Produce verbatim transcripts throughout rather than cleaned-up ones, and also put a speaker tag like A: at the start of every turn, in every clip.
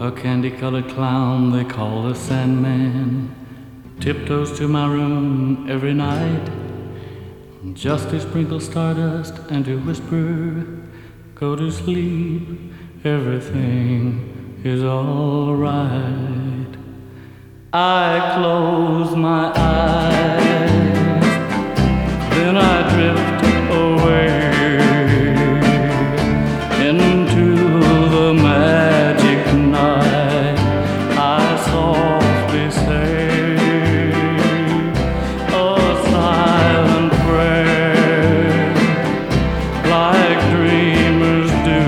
A: A candy-colored clown they call the Sandman tiptoes to my room every night just to sprinkle stardust and to whisper, go to sleep, everything is all right. I close my eyes, then I drift away into the magic night. I softly say a silent prayer like dreamers do.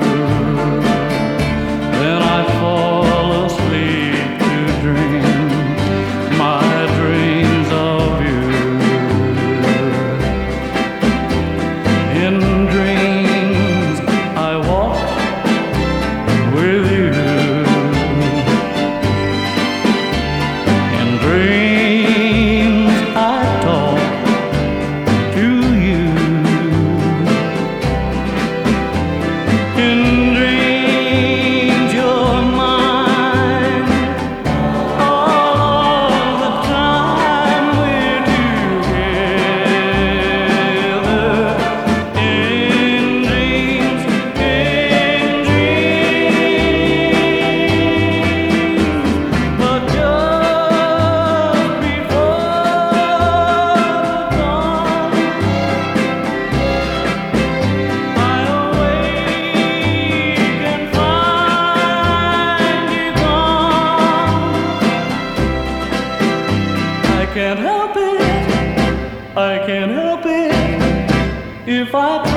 A: Then I fall asleep to dream my dreams of you. In dreams I walk with you. In dreams I talk to you. In dreams you're mine all the time we're together. In dreams, in dreams, but just before dawn, I awake and find you gone. I can't help it, I can't help it if I